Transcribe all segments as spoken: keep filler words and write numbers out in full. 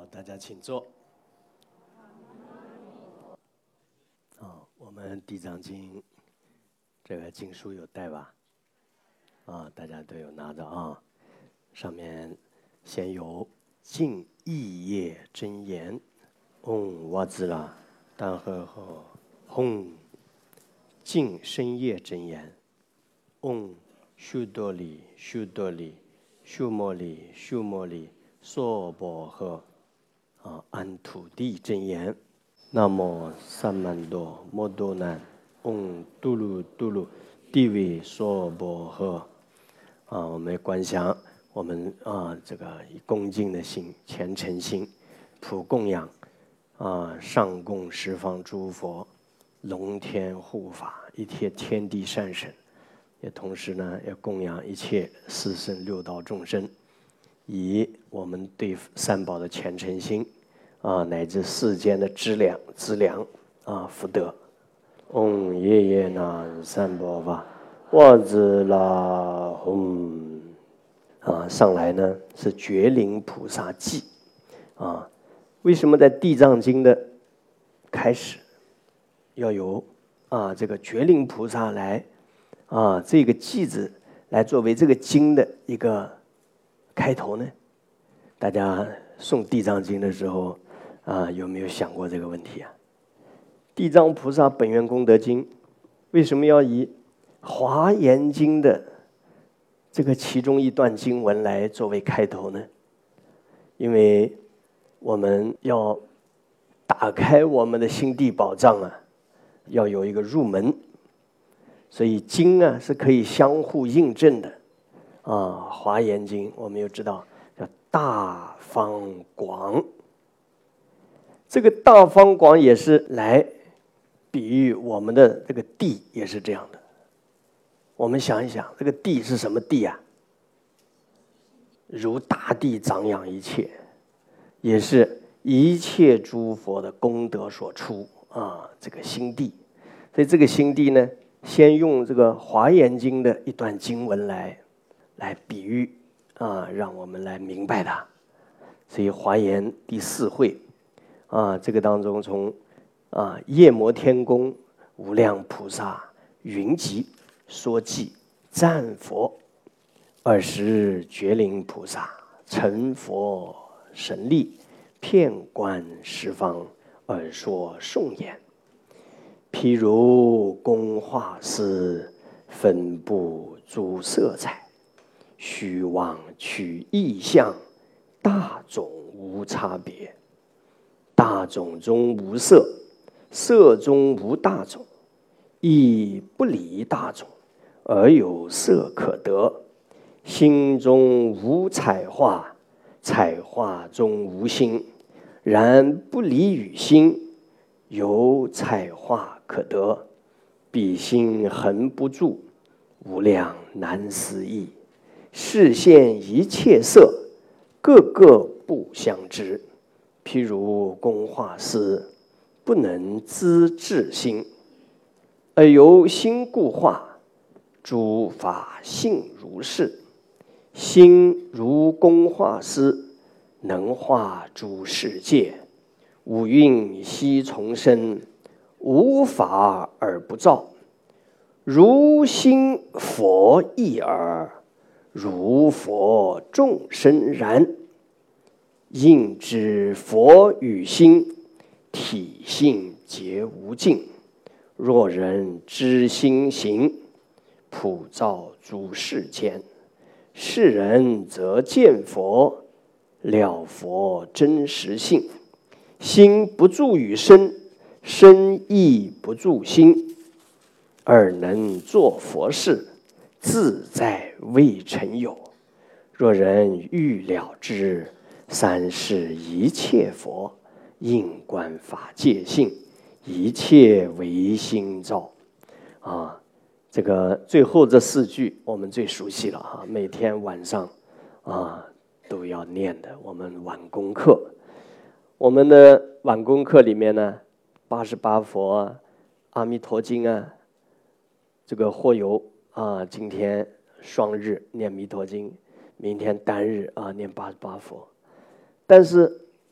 大家请坐。啊，我们《地藏经》这个经书有带吧？啊，大家都有拿着啊。上面先有净意业真言，嗡哇兹拉，当呵呵，吽，净身业真言，嗡修多里修多里修摩里修摩里娑婆诃。啊，安土地真言，南无萨曼多摩多南，嗡嘟噜嘟噜，地位娑婆诃。啊，我们观想，我们啊这个以恭敬的心、虔诚心，普供养啊上供十方诸佛、龙天护法、一切天地善神，也同时呢要供养一切四圣六道众生。以我们对三宝的虔诚心啊，乃至世间的资粮、资粮啊福德，嗡耶耶那三宝法，哇兹拉吽啊，上来呢是觉灵菩萨偈啊。为什么在地藏经的开始要有啊这个觉灵菩萨来啊这个偈子来作为这个经的一个开头呢？大家诵地藏经的时候啊，有没有想过这个问题啊？地藏菩萨本愿功德经为什么要以华严经的这个其中一段经文来作为开头呢？因为我们要打开我们的心地宝藏啊，要有一个入门，所以经啊是可以相互印证的啊。华严经我们又知道叫大方广，这个大方广也是来比喻我们的这个地也是这样的。我们想一想，这个地是什么地啊？如大地长养一切，也是一切诸佛的功德所出啊，这个心地。所以这个心地呢，先用这个华严经的一段经文来来比喻啊，让我们来明白它。所以华严第四会啊，这个当中从啊夜摩天宫无量菩萨云集说偈赞佛，二十觉灵菩萨成佛神力，遍观十方而说颂言。譬如工画师分布诸色彩，虚妄取意象，大种无差别。大种中无色，色中无大种，亦不离大种，而有色可得。心中无彩画，彩画中无心，然不离与心，有彩画可得。彼心恒不住，无量难思议。视现一切色，个个不相知。譬如工画师不能知至心，而由心故画，诸法性如是。心如工画师，能画诸世界。五蕴悉从生，无法而不造。如心佛一耳，如佛众生然。应知佛与心，体性皆无尽。若人知心行，普照诸世间。世人则见佛，了佛真实性。心不住于身，身亦不住心，而能作佛事，自在未曾有。若人欲了之，三世一切佛，应观法界性，一切唯心造。啊，这个最后这四句我们最熟悉了啊，每天晚上啊都要念的。我们晚功课，我们的晚功课里面呢，八十八佛啊、阿弥陀经啊，这个或有啊，今天双日念弥陀经，明天单日啊念八十八佛。但是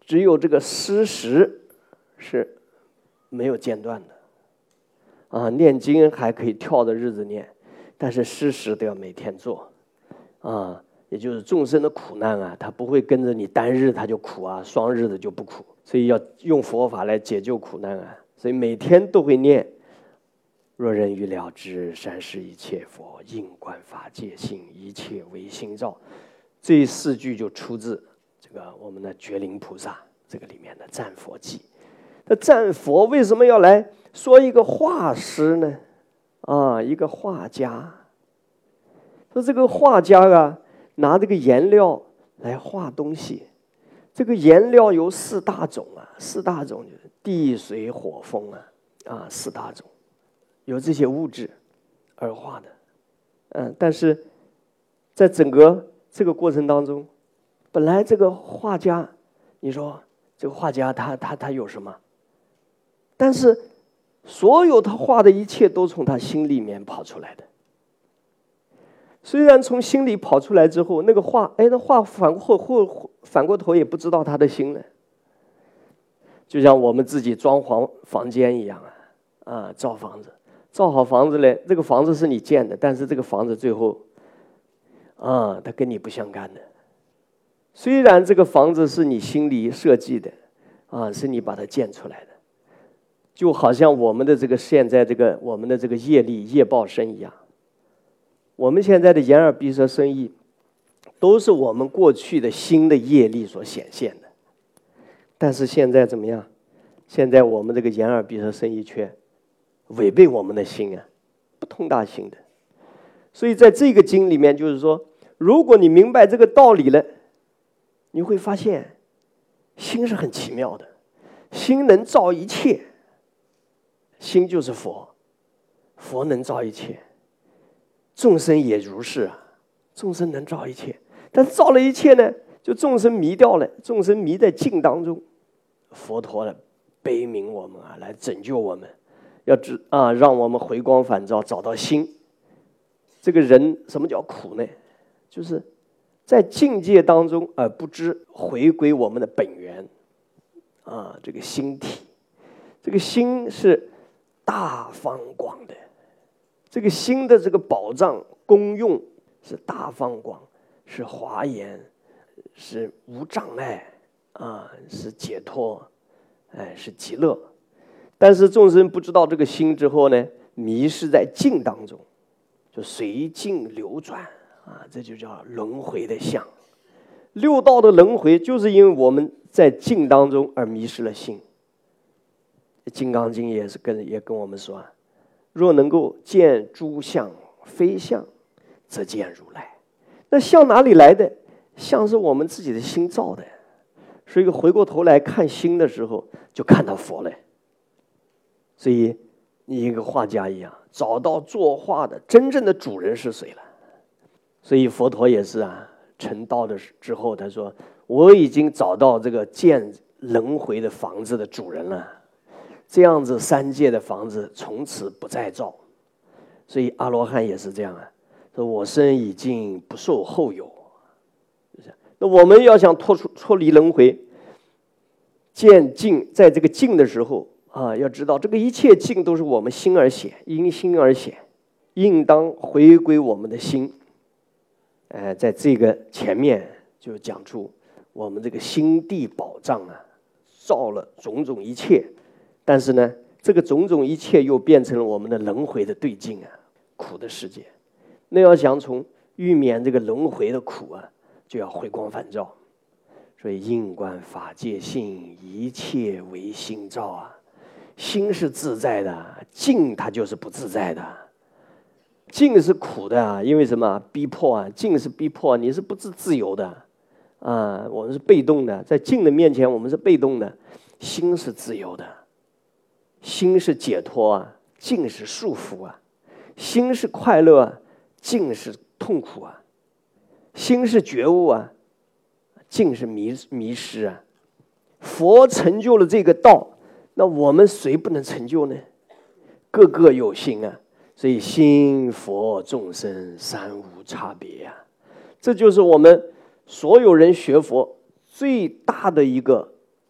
只有这个施食是没有间断的啊。念经还可以跳着日子念，但是施食都要每天做啊。也就是众生的苦难啊，他不会跟着你单日他就苦啊，双日的就不苦，所以要用佛法来解救苦难啊。所以每天都会念若人欲了知三世一切佛，应观法界性，一切唯心造。这四句就出自这个我们的觉灵菩萨这个里面的赞佛记。那赞佛为什么要来说一个画师呢？啊，一个画家。说这个画家啊，拿这个颜料来画东西。这个颜料有四大种啊，四大种就是地水火风啊，啊四大种，有这些物质而画的。嗯，但是在整个这个过程当中，本来这个画家，你说这个画家他他他有什么？但是所有他画的一切都从他心里面跑出来的。虽然从心里跑出来之后，那个画，哎，那画反过后反过头也不知道他的心了。就像我们自己装潢房间一样啊，啊，造房子，造好房子嘞，这个房子是你建的，但是这个房子最后，啊，它跟你不相干的。虽然这个房子是你心里设计的，啊，是你把它建出来的，就好像我们的这个现在这个我们的这个业力业报身一样。我们现在的眼耳鼻舌身意，都是我们过去的心的业力所显现的。但是现在怎么样？现在我们这个眼耳鼻舌身意却违背我们的心啊，不通达心的。所以在这个经里面，就是说，如果你明白这个道理了，你会发现，心是很奇妙的，心能造一切，心就是佛，佛能造一切。众生也如是啊，众生能造一切，但是造了一切呢，就众生迷掉了，众生迷在境当中。佛陀呢，悲悯我们啊，来拯救我们，要知啊，让我们回光返照，找到心。这个人什么叫苦呢？就是在境界当中而不知回归我们的本源啊，这个心体，这个心是大方广的。这个心的这个宝藏功用是大方广，是华严，是无障碍啊，是解脱，哎，是极乐。但是众生不知道这个心之后呢，迷失在境当中，就随境流转啊，这就叫轮回的相。六道的轮回，就是因为我们在境当中而迷失了心。《金刚经》也是跟也跟我们说啊。若能够见诸相非相，则见如来。那相哪里来的？相是我们自己的心造的。所以回过头来看心的时候，就看到佛了。所以你一个画家一样，找到作画的真正的主人是谁了。所以佛陀也是啊，成道的之后，他说：“我已经找到这个建轮回的房子的主人了。”这样子三界的房子从此不再造。所以阿罗汉也是这样啊，说我生已尽，不受后有。那我们要想脱出脱离轮回，见境，在这个境的时候啊，要知道这个一切境都是我们心而显，因心而显，应当回归我们的心。呃，在这个前面就讲出我们这个心地宝藏啊，造了种种一切。但是呢，这个种种一切又变成了我们的轮回的对境啊，苦的世界。那要想从欲免这个轮回的苦啊，就要回光返照。所以应观法界性，一切唯心造啊。心是自在的，境它就是不自在的。境是苦的啊，因为什么？逼迫啊，境是逼迫，你是不自自由的啊，我们是被动的，在境的面前我们是被动的，心是自由的。心是解脱啊，境是束缚啊；心是快乐啊，境是痛苦啊；心是觉悟啊，境是迷迷失啊。佛成就了这个道，那我们谁不能成就呢？个个有心啊，所以心佛众生三无差别啊。这就是我们所有人学佛最大的一个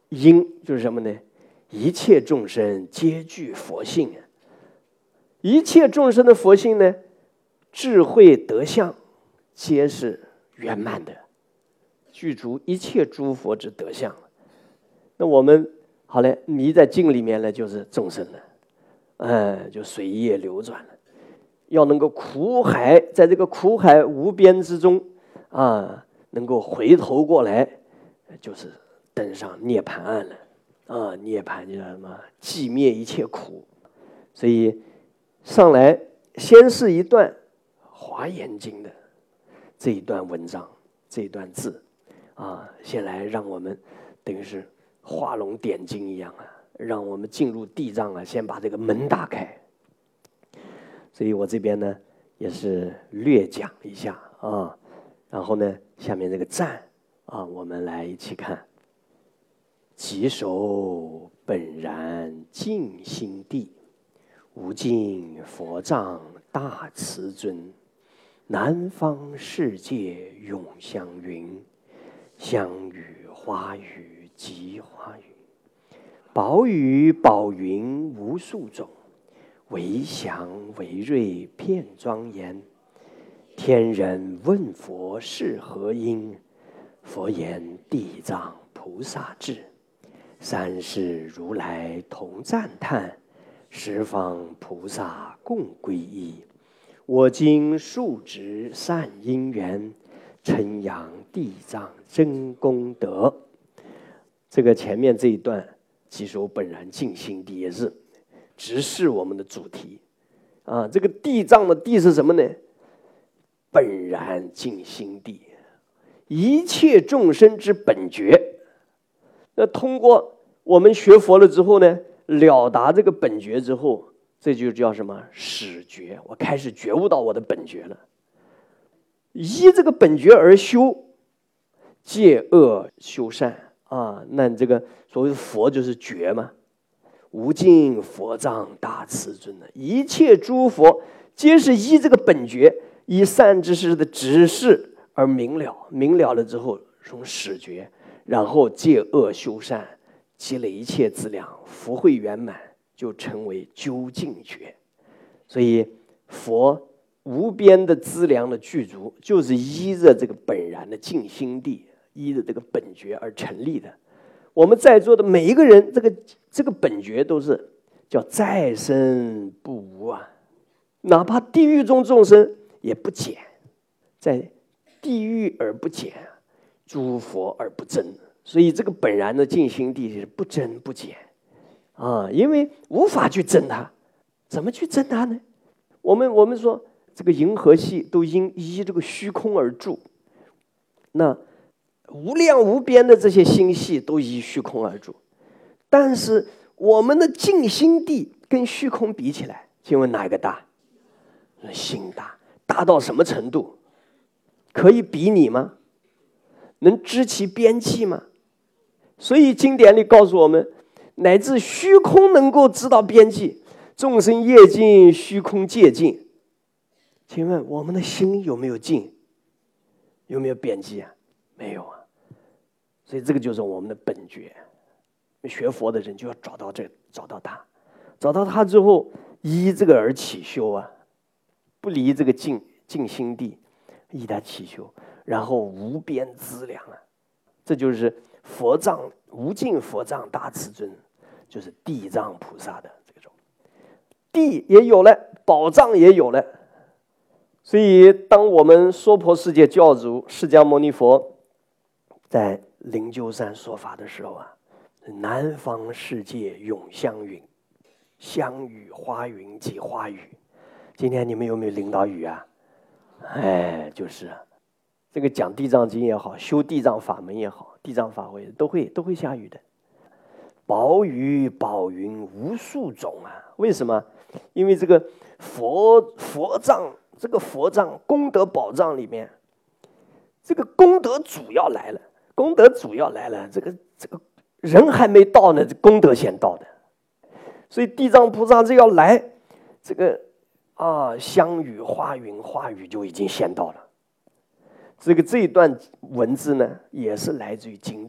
因就是什么呢？一切众生皆具佛性，一切众生的佛性呢，智慧德相皆是圆满的，具足一切诸佛之德相。那我们好了，迷在境里面呢，就是众生了，嗯，就随业流转了。要能够苦海，在这个苦海无边之中啊，能够回头过来，就是登上涅槃岸了啊！涅槃就叫什么？寂灭一切苦。所以上来先是一段《华严经》的这一段文章，这一段字啊，先来让我们等于是画龙点睛一样啊，让我们进入地藏啊，先把这个门打开。所以我这边呢也是略讲一下啊，然后呢下面这个赞啊，我们来一起看。稽首本然净心地，无尽佛藏大慈尊，南方世界永相云，香雨花雨即花雨，宝雨宝云无数种，为祥为瑞遍庄严。天人问佛是何因？佛言地藏菩萨智。三世如来同赞叹，十方菩萨共皈依。我今数值善因缘，称扬地藏真功德。这个前面这一段稽首本然净心地也是直视我们的主题啊。这个地藏的地是什么呢？本然净心地，一切众生之本觉。那通过我们学佛了之后呢，了达这个本觉之后，这就叫什么？始觉。我开始觉悟到我的本觉了，依这个本觉而修，戒恶修善啊。那这个所谓的佛就是觉嘛。无尽佛藏大慈尊的，一切诸佛皆是依这个本觉，依善知识的指示而明了，明了了之后从始觉，然后戒恶修善，积累一切资粮，福慧圆满，就成为究竟觉。所以佛无边的资粮的具足，就是依着这个本然的净心地，依着这个本觉而成立的。我们在座的每一个人，这个这个本觉都是叫再生不无啊，哪怕地狱中众生也不减，在地狱而不减，诸佛而不增。所以这个本然的净心地是不增不减啊，因为无法去增它，怎么去增它呢？我们我们说这个银河系都因依这个虚空而住，那无量无边的这些星系都依虚空而住，但是我们的净心地跟虚空比起来，请问哪一个大？心大，大到什么程度？可以比拟吗？能知其边际吗？所以经典里告诉我们，乃至虚空能够知道边际，众生业尽，虚空界尽。请问我们的心有没有尽？有没有边际啊？没有啊。所以这个就是我们的本觉。学佛的人就要找到这，找到它，找到它之后，依这个而起修啊，不离这个净净心地，依它起修，然后无边资粮啊，这就是佛藏无尽佛藏大慈尊，就是地藏菩萨的这种地也有了，宝藏也有了。所以，当我们娑婆世界教主释迦牟尼佛在灵鹫山说法的时候啊，南方世界永香云，香雨花云即花雨。今天你们有没有淋到雨啊？哎，就是啊，这个讲地藏经也好，修地藏法门也好，地藏法会都会都会下雨的。宝雨宝云无数种啊，为什么？因为这个佛佛藏，这个佛藏功德宝藏里面，这个功德主要来了，功德主要来了，这个这个人还没到呢，这功德先到的。所以地藏菩萨这要来，这个啊香雨花云花雨就已经先到了。这个这一段文字呢，也是来自于经典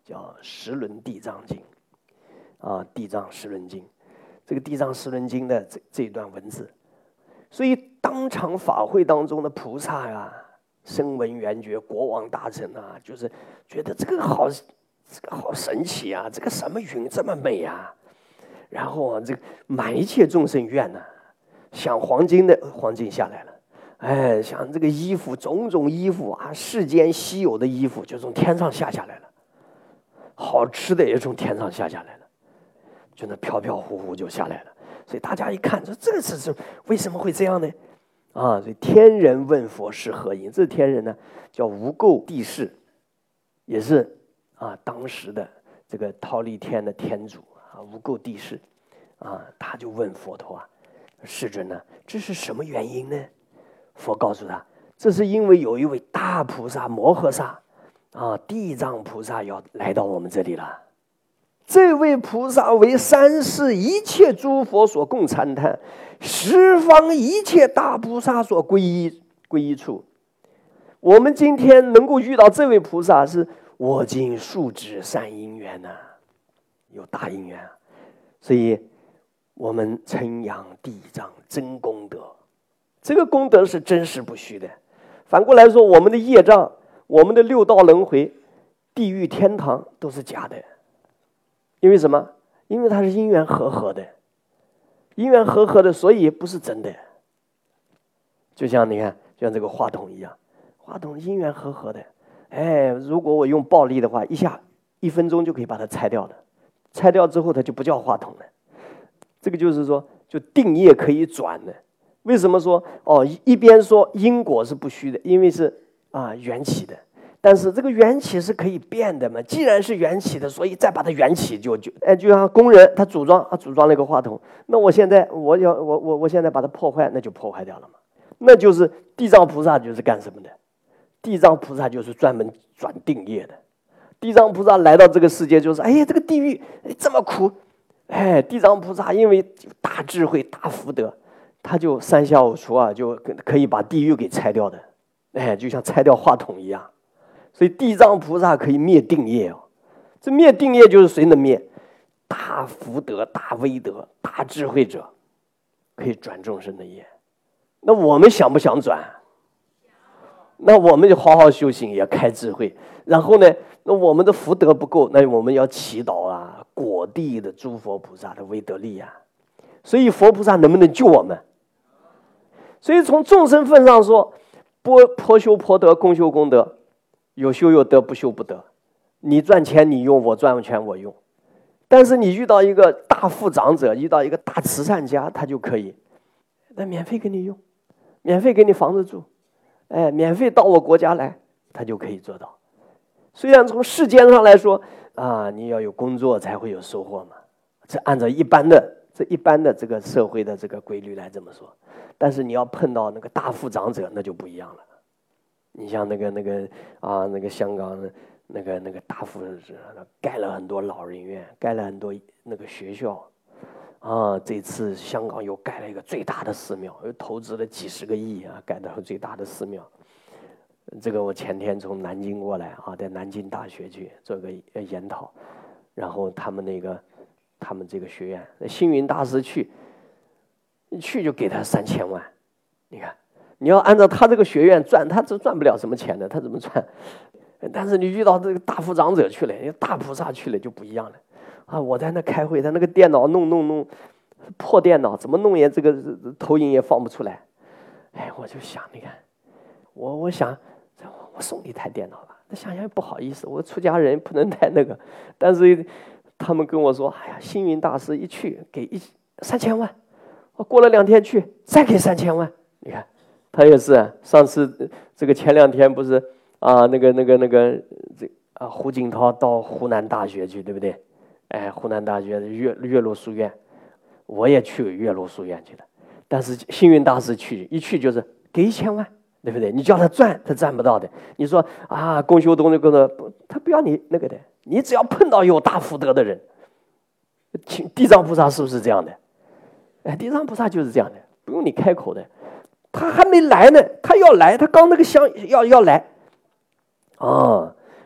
叫《十轮地藏经》啊，《地藏十轮经》。这个《地藏十轮经》的这这一段文字，所以当场法会当中的菩萨呀、啊，声闻缘觉、国王大臣啊，就是觉得这个好，这个好神奇啊！这个什么云这么美啊？然后啊，这个满一切众生愿呢、啊，想黄金的黄金下来了，哎，想这个衣服种种衣服啊，世间稀有的衣服就从天上下下来了，好吃的也从天上下下来了。就那飘飘忽忽就下来了，所以大家一看说这个是是为什么会这样呢？啊，所以天人问佛是何因？这天人呢叫无垢帝释，也是啊当时的这个忉利天的天主啊无垢帝释啊，他就问佛陀啊，世尊呢，这是什么原因呢？佛告诉他，这是因为有一位大菩萨摩诃萨啊，地藏菩萨要来到我们这里了。这位菩萨为三世一切诸佛所共参叹，十方一切大菩萨所皈依皈依处。我们今天能够遇到这位菩萨，是我今数指善因缘呐、啊，有大因缘、啊，所以我们称扬地藏真功德，这个功德是真实不虚的。反过来说，我们的业障、我们的六道轮回、地狱、天堂都是假的。因为什么？因为它是因缘和合的，因缘和合的，所以不是真的。就像你看，就像这个话筒一样，话筒因缘和合的。哎，如果我用暴力的话，一下一分钟就可以把它拆掉了，拆掉之后它就不叫话筒了。这个就是说，就定业可以转的。为什么说哦？一边说因果是不虚的，因为是啊缘起的。但是这个缘起是可以变的嘛？既然是缘起的，所以再把它缘起就就哎，就像工人他组装啊组装了一个话筒，那我现在我要我我我现在把它破坏，那就破坏掉了嘛。那就是地藏菩萨就是干什么的？地藏菩萨就是专门转定业的。地藏菩萨来到这个世界，就是哎呀，这个地狱这么苦，哎，地藏菩萨因为大智慧、大福德，他就三下五除二就可以把地狱给拆掉的，哎，就像拆掉话筒一样。所以地藏菩萨可以灭定业哦，这灭定业就是谁能灭？大福德、大威德、大智慧者可以转众生的业。那我们想不想转？那我们就好好修行，也开智慧。然后呢，那我们的福德不够，那我们要祈祷啊，果地的诸佛菩萨的威德力啊。所以佛菩萨能不能救我们？所以从众生份上说，波婆修婆德，公修功德。有修有得，不修不得。你赚钱你用，我赚钱我用。但是你遇到一个大富长者，遇到一个大慈善家，他就可以，那免费给你用，免费给你房子住，哎，免费到我国家来，他就可以做到。虽然从世间上来说啊，你要有工作才会有收获嘛，这按照一般的这一般的这个社会的这个规律来这么说。但是你要碰到那个大富长者，那就不一样了。你像那个那个啊，那个香港那个那个大富人盖了很多老人院，盖了很多那个学校，啊，这次香港又盖了一个最大的寺庙，又投资了几十个亿啊，盖的最大的寺庙。这个我前天从南京过来啊，在南京大学去做个研讨，然后他们那个他们这个学院，星云大师去，一去就给他三千万，你看。你要按照他这个学院赚，他这赚不了什么钱的，他怎么赚？但是你遇到这个大富长者去了，大菩萨去了就不一样了啊！我在那开会，他那个电脑弄弄弄，破电脑怎么弄也这个投影也放不出来。哎，我就想，你看，我我想，我送你一台电脑吧。那想想不好意思，我出家人不能带那个。但是他们跟我说，哎呀，星云大师一去给一三千万，我过了两天去再给三千万，你看。他也是，上次这个前两天不是啊，那个那个那个这啊，胡锦涛到湖南大学去，对不对？哎，湖南大学岳岳麓书院，我也去岳麓书院去了。但是星云大师去一去就是给一千万，对不对？你叫他赚，他赚不到的。你说啊，公修东那个他不要你那个的，你只要碰到有大福德的人，地藏菩萨是不是这样的？哎，地藏菩萨就是这样的，不用你开口的。他还没来呢，他要来，他刚那个香要要来，啊，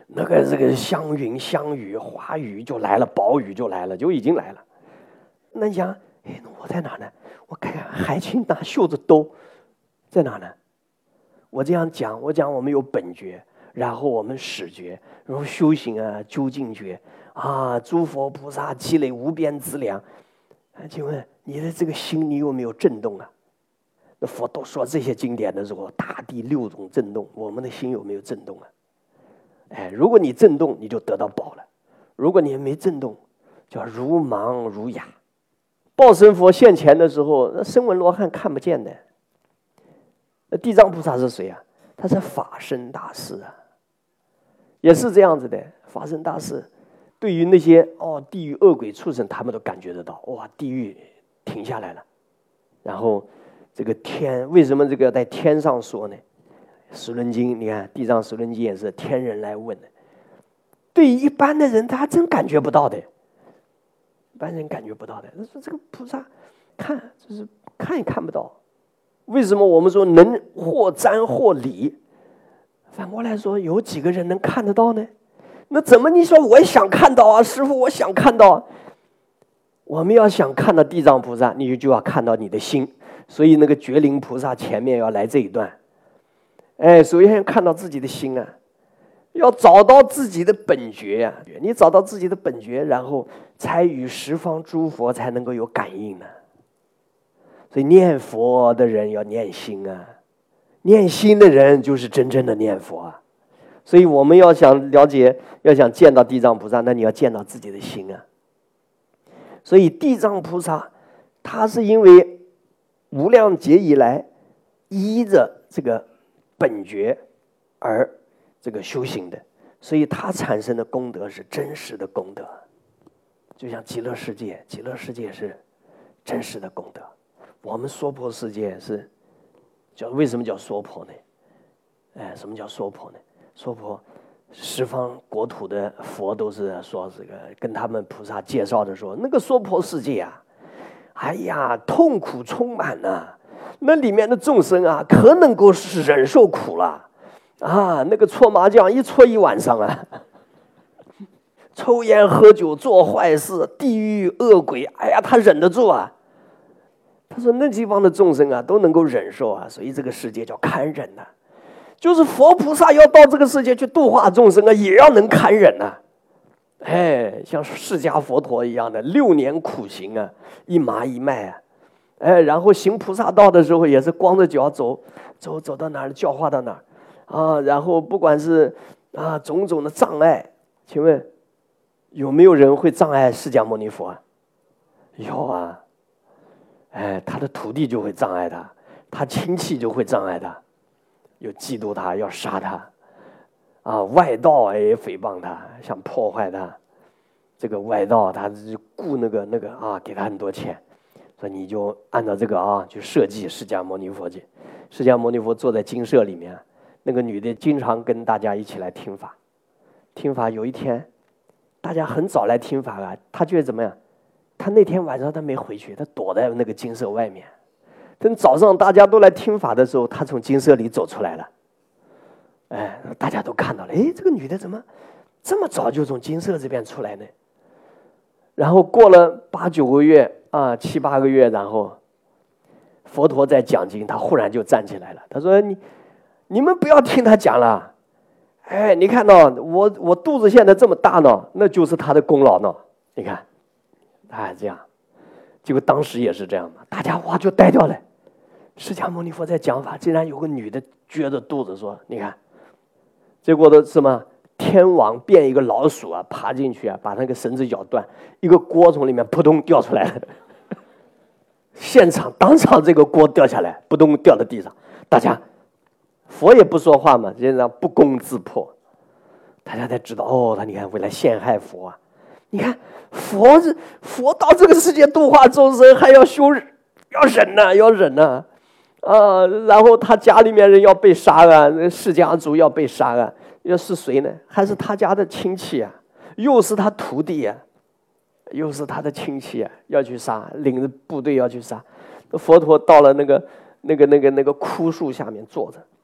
那个这个香云、香雨、花雨就来了，宝雨就来了，就已经来了。那你想，哎，我在哪呢？我看看海清拿袖子兜，在哪呢？我这样讲，我讲我们有本觉，然后我们始觉，然后修行啊，究竟觉啊，诸佛菩萨积累无边资粮。啊，请问你的这个心，你有没有震动啊？那佛都说这些经典的时候，大地六种震动，我们的心有没有震动啊？哎，如果你震动，你就得到宝了；如果你没震动，叫如盲如哑。报身佛现前的时候，那声闻罗汉看不见的。那地藏菩萨是谁啊？他是法身大士啊，也是这样子的。法身大士对于那些哦地狱恶鬼畜生，他们都感觉得到，哇，地狱停下来了。然后这个天，为什么这个在天上说呢？十轮经，你看地藏十轮经也是天人来问的。对于一般的人，他真感觉不到的，一般人感觉不到的。他说这个菩萨看就是看也看不到。为什么我们说能或沾或理？反过来说，有几个人能看得到呢？那怎么你说我想看到啊，师父，我想看到。我们要想看到地藏菩萨，你就要看到你的心。所以那个觉灵菩萨前面要来这一段。哎，首先看到自己的心啊，要找到自己的本觉呀、啊。你找到自己的本觉，然后才与十方诸佛才能够有感应呢。所以念佛的人要念心啊，念心的人就是真正的念佛啊。所以我们要想了解，要想见到地藏菩萨，那你要见到自己的心啊。所以地藏菩萨，他是因为无量劫以来依着这个本觉而这个修行的，所以他产生的功德是真实的功德。就像极乐世界，极乐世界是真实的功德。我们娑婆世界是叫为什么叫娑婆呢？哎，什么叫娑婆呢？娑婆十方国土的佛都是说这个，跟他们菩萨介绍的说，那个娑婆世界啊，哎呀，痛苦充满呐、啊，那里面的众生啊，可能够是忍受苦了啊！那个搓麻将一搓一晚上啊，抽烟喝酒做坏事，地狱恶鬼，哎呀，他忍得住啊。他说那地方的众生啊，都能够忍受啊，所以这个世界叫堪忍呐、啊。就是佛菩萨要到这个世界去度化众生啊，也要能堪忍呐、啊。哎，像释迦佛陀一样的六年苦行啊，一麻一脉啊，哎，然后行菩萨道的时候也是光着脚走，走走到哪儿教化到哪儿啊，然后不管是啊种种的障碍，请问有没有人会障碍释迦牟尼佛啊？有啊。哎，他的徒弟就会障碍他，他亲戚就会障碍他，有嫉妒他，要杀他，啊，外道哎诽谤他，想破坏他，这个外道他就雇那个那个啊，给他很多钱，说你就按照这个啊去设计释迦牟尼佛去。释迦牟尼佛坐在精舍里面，那个女的经常跟大家一起来听法，听法有一天，大家很早来听法啊，他觉得怎么样？他那天晚上他没回去，他躲在那个精舍外面。等早上大家都来听法的时候，他从精舍里走出来了。哎，大家都看到了，哎，这个女的怎么这么早就从精舍这边出来呢？然后过了八九个月啊，七八个月，然后佛陀在讲经，他忽然就站起来了。他说：“你你们不要听他讲了，哎，你看到我我肚子现在这么大呢，那就是他的功劳呢。你看。”哎，这样，结果当时也是这样的，大家哇就呆掉了。释迦牟尼佛在讲法，竟然有个女的撅着肚子说：“你看。”结果的什么？天王变一个老鼠啊，爬进去啊，把那个绳子咬断，一个锅从里面扑通掉出来了。现场当场这个锅掉下来，扑通掉到地上，大家佛也不说话嘛，人家不攻自破，大家才知道哦，他你看为了陷害佛啊。你看佛是佛到这个世界度化众生，还要修要忍呐、啊，要忍呐、啊，啊！然后他家里面人要被杀啊，释迦族要被杀啊，又是谁呢？还是他家的亲戚啊，又是他徒弟啊，又是他的亲戚啊，要去杀，领着部队要去杀。佛陀到了那个那个那个那个枯树下面坐着，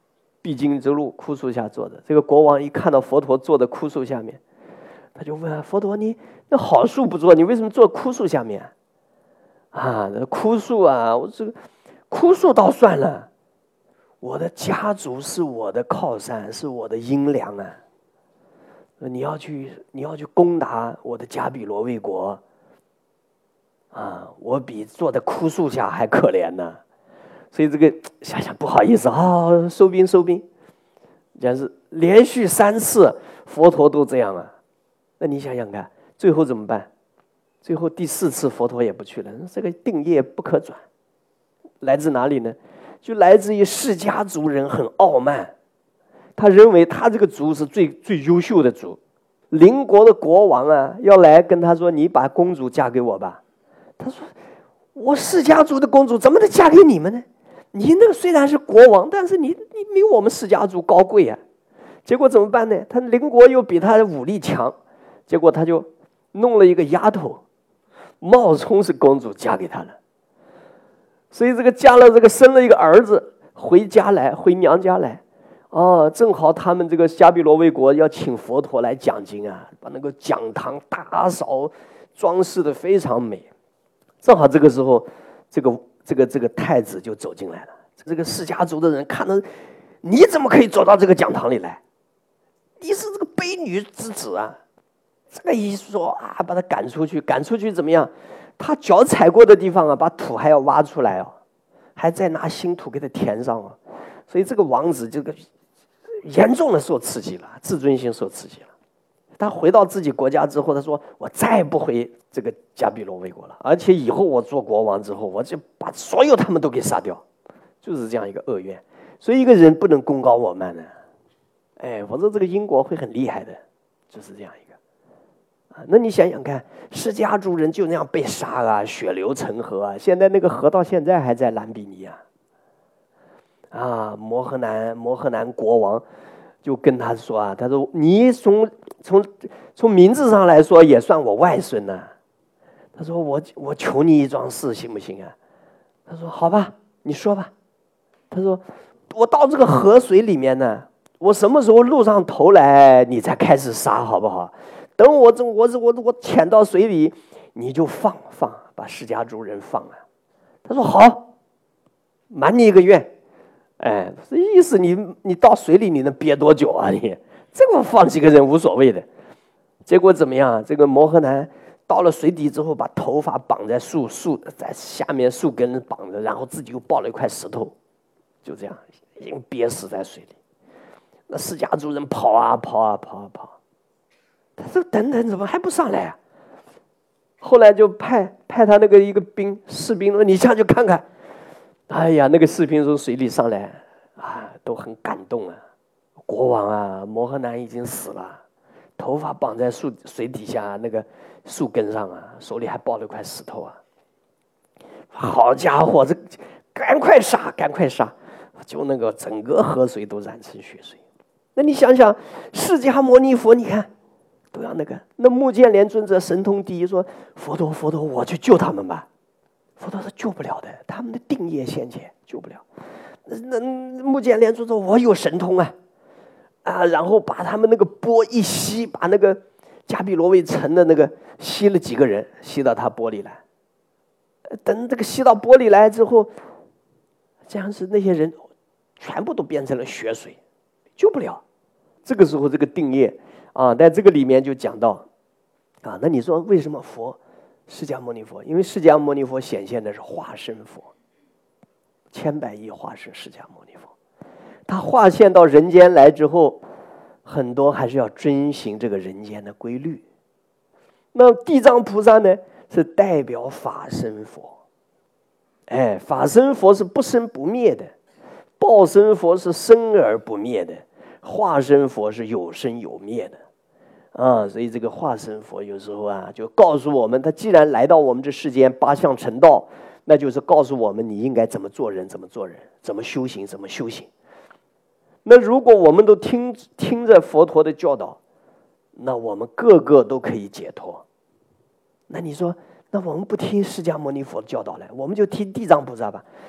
必经之路，枯树下坐着。这个国王一看到佛陀坐在枯树下面，他就问、啊、佛陀：“你那好树不坐，你为什么坐枯树下面？”啊，那枯树啊，我这个枯树倒算了，我的家族是我的靠山，是我的阴凉啊。你要去，你要去攻打我的迦毗罗卫国，啊，我比坐在枯树下还可怜呢。所以这个想想不好意思啊、哦，收兵收兵。但是连续三次佛陀都这样啊，那你想想看，最后怎么办？最后第四次佛陀也不去了，这个定业不可转，来自哪里呢？就来自于释迦族人很傲慢。他认为他这个族是最最优秀的族，邻国的国王啊要来跟他说：“你把公主嫁给我吧。”他说：“我释迦族的公主怎么能嫁给你们呢？你那个虽然是国王，但是你你没有我们释迦族高贵啊。”结果怎么办呢？他邻国又比他的武力强，结果他就弄了一个丫头，冒充是公主嫁给他了。所以这个嫁了这个生了一个儿子，回家来回娘家来。哦，正好他们这个迦毗罗卫国要请佛陀来讲经啊，把那个讲堂打扫装饰的非常美。正好这个时候，这个这个这个太子就走进来了。这个释迦族的人看到，你怎么可以走到这个讲堂里来？你是这个卑女之子啊！这个一说啊，把他赶出去，赶出去怎么样？他脚踩过的地方啊，把土还要挖出来哦，还再拿新土给他填上哦。所以这个王子这个严重的受刺激了，自尊心受刺激了。他回到自己国家之后，他说：“我再也不回这个迦毗罗卫国了，而且以后我做国王之后，我就把所有他们都给杀掉。”就是这样一个恶愿。所以一个人不能功高我慢的，哎，否则这个因果会很厉害的，就是这样一个。啊，那你想想看，释迦族人就那样被杀啊，血流成河啊，现在那个河到现在还在兰比尼啊。啊，摩诃南摩诃南国王就跟他说啊，他说你从从从名字上来说也算我外孙呢、啊。他说我我求你一桩事行不行啊？他说好吧，你说吧。他说我到这个河水里面呢，我什么时候露上头来，你才开始杀好不好？等我这我我我潜到水里，你就放放把释迦族人放了。他说好，满你一个愿。哎，这意思你你到水里你能憋多久啊？你这个放几个人无所谓的。结果怎么样？这个摩诃南到了水底之后，把头发绑在树树在下面树根绑着，然后自己又抱了一块石头，就这样已经憋死在水里。那释迦族人跑啊跑啊跑啊跑，他说等等怎么还不上来啊？后来就派派他那个一个兵士兵说：“你下去看看。”哎呀，那个士兵从水里上来啊，都很感动啊。国王啊，摩诃南已经死了，头发绑在树水底下那个树根上啊，手里还抱了一块石头啊。好家伙，这赶快杀，赶快杀！就那个整个河水都染成血水。那你想想，释迦牟尼佛，你看都要那个，那目犍连尊者神通第一，说佛陀佛陀，我去救他们吧。佛陀说救不了的，他们的定业现前，救不了。那那目犍连尊者说我有神通啊，啊，然后把他们那个钵一吸，把那个迦毗罗卫城的那个吸了几个人，吸到他钵里来。等这个吸到钵里来之后，这样是那些人全部都变成了血水，救不了。这个时候这个定业啊，在这个里面就讲到啊，那你说为什么佛？释迦牟尼佛，因为释迦牟尼佛显现的是化身佛，千百亿化身释迦牟尼佛，他化现到人间来之后，很多还是要遵循这个人间的规律。那地藏菩萨呢，是代表法身佛，哎，法身佛是不生不灭的，报身佛是生而不灭的，化身佛是有生有灭的。啊，所以这个化身佛有时候啊，就告诉我们，他既然来到我们这世间八相成道，那就是告诉我们你应该怎么做人，怎么做人，怎么修行，怎么修行。那如果我们都听听着佛陀的教导，那我们个个都可以解脱。那你说，那我们不听释迦牟尼佛的教导了，我们就听地藏菩萨吧？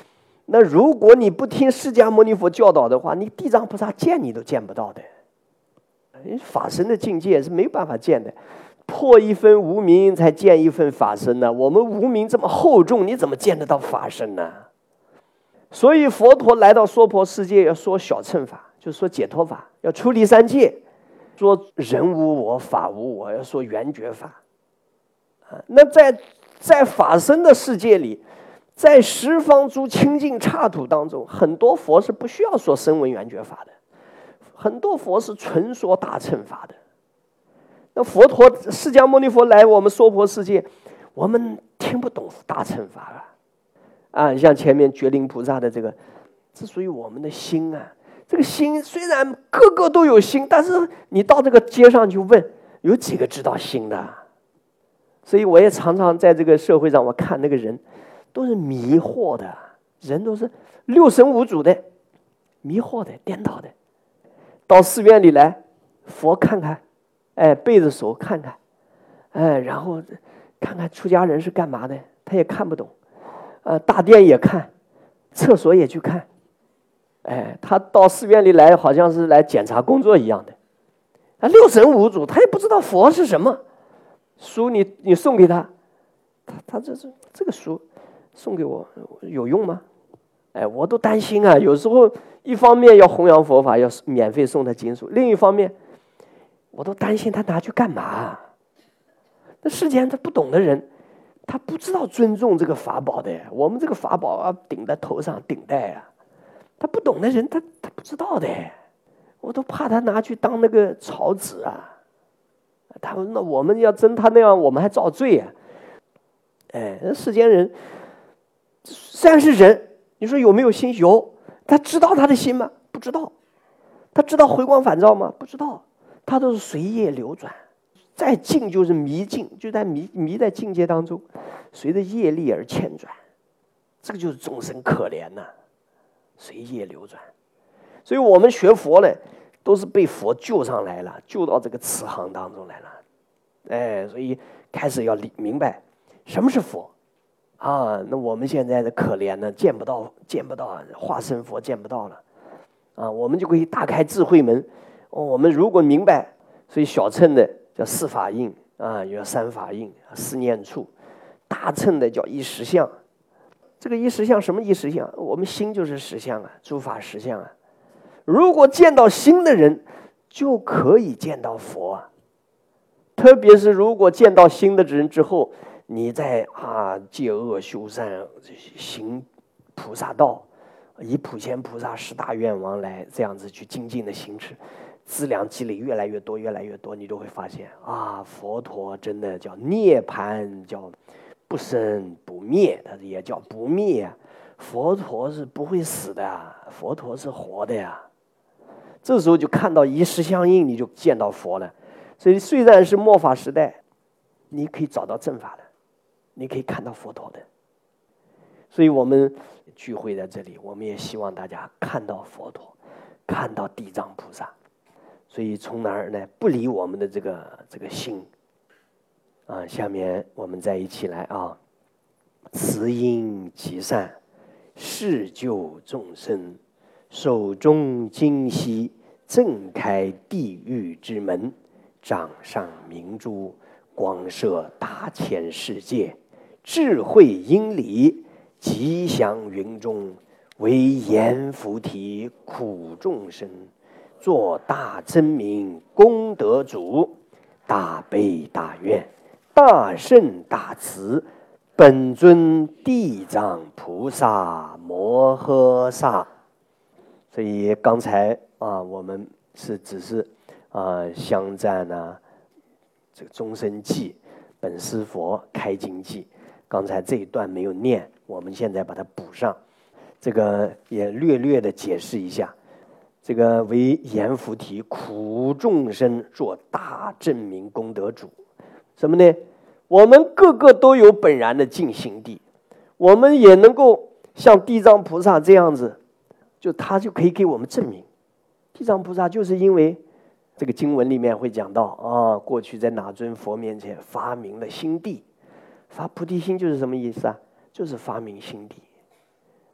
那如果你不听释迦牟尼佛教导的话，你地藏菩萨见你都见不到的。法身的境界是没有办法见的，破一分无明才见一分法身呢。我们无明这么厚重，你怎么见得到法身呢？所以佛陀来到娑婆世界，要说小乘法，就说解脱法，要出离三界，说人无我，法无我，要说圆觉法。啊，那在在法身的世界里，在十方诸清净刹土当中，很多佛是不需要说声闻缘觉法的，很多佛是纯说大乘法的。那佛陀释迦牟尼佛来我们娑婆世界，我们听不懂大乘法啊。啊，像前面觉灵菩萨的这个，这属于我们的心啊。这个心虽然个个都有心，但是你到这个街上去问，有几个知道心的？所以我也常常在这个社会上，我看那个人都是迷惑的，人都是六神无主的，迷惑的，颠倒的。到寺院里来，佛看看，哎，背着手看看，哎，然后看看出家人是干嘛的，他也看不懂。呃，大殿也看，厕所也去看，哎，他到寺院里来，好像是来检查工作一样的。他六神无主，他也不知道佛是什么。书你你送给他，他他这是这个书送给我有用吗？哎，我都担心啊。有时候一方面要弘扬佛法，要免费送他经书，另一方面我都担心他拿去干嘛。那世间他不懂的人，他不知道尊重这个法宝的。我们这个法宝啊，顶在头上顶戴啊，他不懂的人，他他不知道的。我都怕他拿去当那个草纸啊。他说：“那我们要真他那样，我们还遭罪啊！”哎，世间人虽然是人，你说有没有心？有。他知道他的心吗？不知道。他知道回光返照吗？不知道。他都是随业流转。再境就是迷境，就在迷迷在境界当中，随着业力而牵转，这个就是众生可怜呐、啊，随业流转。所以我们学佛呢，都是被佛救上来了，救到这个慈航当中来了。哎，所以开始要明白什么是佛啊。那我们现在的可怜呢，见不到，见不到化身佛见不到了啊，我们就可以打开智慧门。哦、我们如果明白，所以小乘的叫四法印啊，有三法印、四念处；大乘的叫一实相。这个一实相什么一实相？我们心就是实相啊，诸法实相啊。如果见到心的人，就可以见到佛啊。特别是如果见到心的人之后，你在啊戒恶修善，行菩萨道，以普贤菩萨十大愿望来这样子去精进的行持，资粮积累越来越多，越来越多，你都会发现啊，佛陀真的叫涅槃，叫不生不灭，它也叫不灭啊。佛陀是不会死的啊，佛陀是活的呀。这时候就看到一实相应，你就见到佛了。所以虽然是末法时代，你可以找到正法的，你可以看到佛陀的。所以我们聚会在这里，我们也希望大家看到佛陀，看到地藏菩萨。所以从哪儿呢？不离我们的这个这个心啊。下面我们再一起来啊，慈因极善，示救众生，手中金锡，震开地狱之门，掌上明珠，光射大千世界，智慧因理，吉祥云中，为阎浮提苦众生，做大真明功德主，大悲大愿，大圣大慈，本尊地藏菩萨摩诃萨。所以刚才啊，我们是只是啊香赞啊，这个终身记、本师佛开经记，刚才这一段没有念，我们现在把它补上。这个也略略的解释一下，这个为阎浮提苦众生做大正明功德主，什么呢？我们个个都有本然的净心地，我们也能够像地藏菩萨这样子，就他就可以给我们证明。地藏菩萨就是因为这个经文里面会讲到啊，过去在哪尊佛面前发明了心地，发菩提心就是什么意思啊？就是发明心地。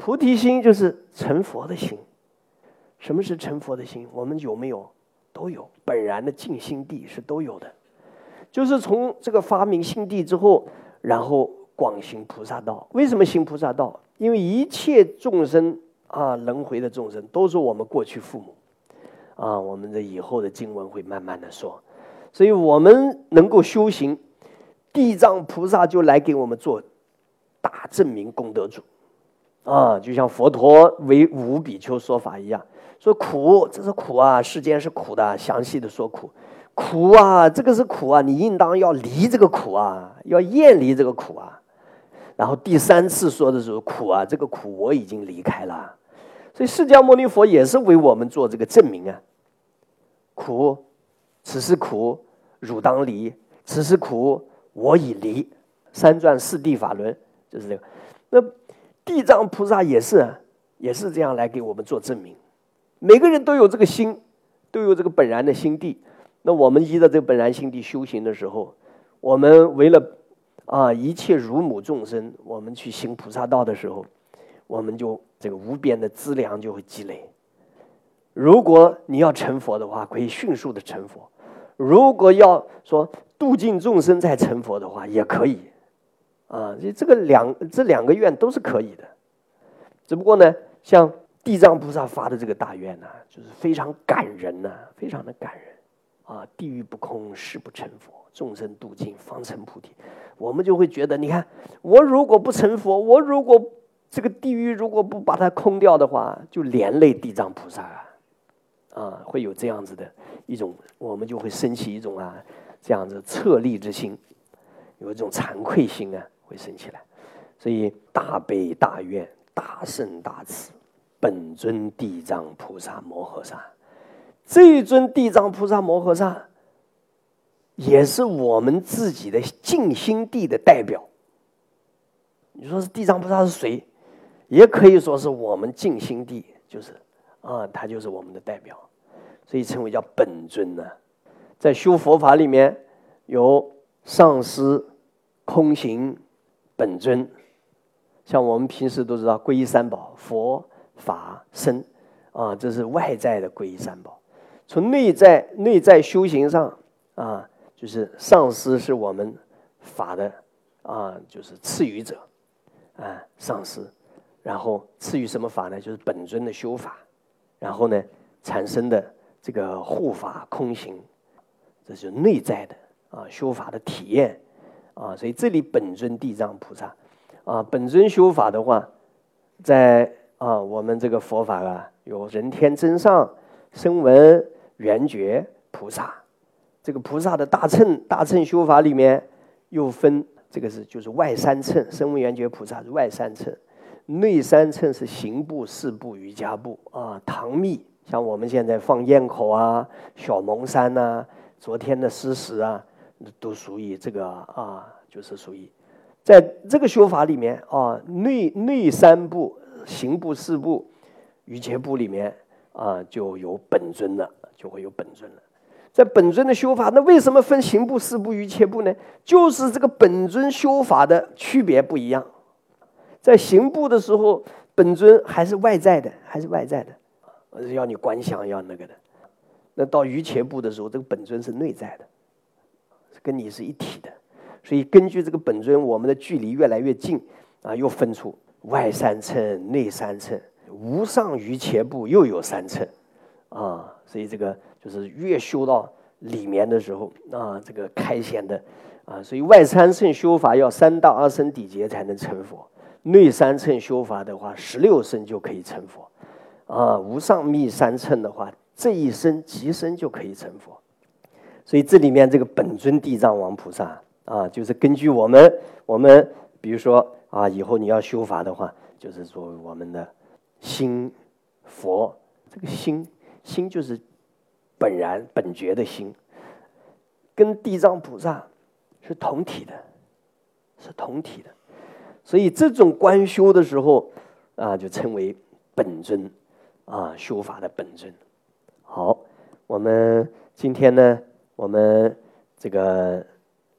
菩提心就是成佛的心。什么是成佛的心？我们有没有？都有。本然的净心地是都有的。就是从这个发明心地之后，然后广行菩萨道。为什么行菩萨道？因为一切众生啊，轮回的众生都是我们过去父母啊，我们的以后的经文会慢慢的说。所以我们能够修行，地藏菩萨就来给我们做大证明功德主啊，就像佛陀为五比丘说法一样，说苦，这是苦啊，世间是苦的，详细的说苦，苦啊，这个是苦啊，你应当要离这个苦啊，要厌离这个苦啊。然后第三次说的时候，苦啊，这个苦我已经离开了。所以释迦牟尼佛也是为我们做这个证明啊，苦，此是苦，汝当离；此是苦，我已离。三转四谛法轮就是这个。那地藏菩萨也是，也是这样来给我们做证明。每个人都有这个心，都有这个本然的心地。那我们依着这个本然心地修行的时候，我们为了啊一切如母众生，我们去行菩萨道的时候，我们就这个无边的资粮就会积累。如果你要成佛的话，可以迅速的成佛；如果要说度尽众生再成佛的话，也可以。啊，这个两这两个愿都是可以的，只不过呢，像地藏菩萨发的这个大愿呢、啊，就是非常感人呐、啊，非常的感人啊！地狱不空，誓不成佛；众生度尽，方成菩提。我们就会觉得，你看，我如果不成佛，我如果这个地狱如果不把它空掉的话，就连累地藏菩萨啊，啊，会有这样子的一种，我们就会升起一种啊这样子恻力之心，有一种惭愧心啊。会升起来，所以大悲大愿、大圣大慈，本尊地藏菩萨摩诃萨，这一尊地藏菩萨摩诃萨，也是我们自己的净心地的代表。你说是地藏菩萨是谁？也可以说是我们净心地，就是啊，他就是我们的代表，所以称为叫本尊呢、啊。在修佛法里面有上师、空行、本尊，像我们平时都知道皈依三宝，佛法僧啊，这是外在的皈依三宝。从内在内在修行上啊，就是上师是我们法的啊，就是赐予者啊，上师。然后赐予什么法呢？就是本尊的修法，然后呢产生的这个护法空行，这是内在的啊修法的体验。啊，所以这里本尊地藏菩萨，啊，本尊修法的话，在啊我们这个佛法啊，有人天真上、声闻、缘觉菩萨，这个菩萨的大乘大乘修法里面又分这个是就是外三乘，声闻缘觉菩萨是外三乘，内三乘是行部、四部、瑜伽部啊，唐密像我们现在放焰口啊、小蒙山呐、啊、昨天的施食啊。都属于这个啊，就是属于在这个修法里面啊，内内三部、行部、四部、瑜伽部里面啊，就有本尊了，就会有本尊了。在本尊的修法，那为什么分行部、四部、瑜伽部呢？就是这个本尊修法的区别不一样。在行部的时候，本尊还是外在的，还是外在的，要你观想，要那个的。那到瑜伽部的时候，这个本尊是内在的。跟你是一体的，所以根据这个本尊，我们的距离越来越近啊，又分出外三乘、内三乘，无上瑜伽部又有三乘啊，所以这个就是越修到里面的时候啊，这个开显的啊，所以外三乘修法要三到二生底劫才能成佛，内三乘修法的话，十六生就可以成佛啊，无上密三乘的话，这一生即生就可以成佛。所以这里面这个本尊地藏王菩萨啊，就是根据我们我们比如说啊，以后你要修法的话，就是说我们的心佛，这个心心就是本然本觉的心，跟地藏菩萨是同体的，是同体的。所以这种观修的时候啊，就称为本尊啊，修法的本尊。好，我们今天呢。我们这个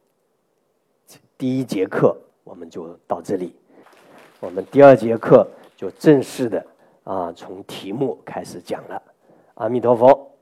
第一节课我们就到这里，我们第二节课就正式的啊从题目开始讲了。阿弥陀佛。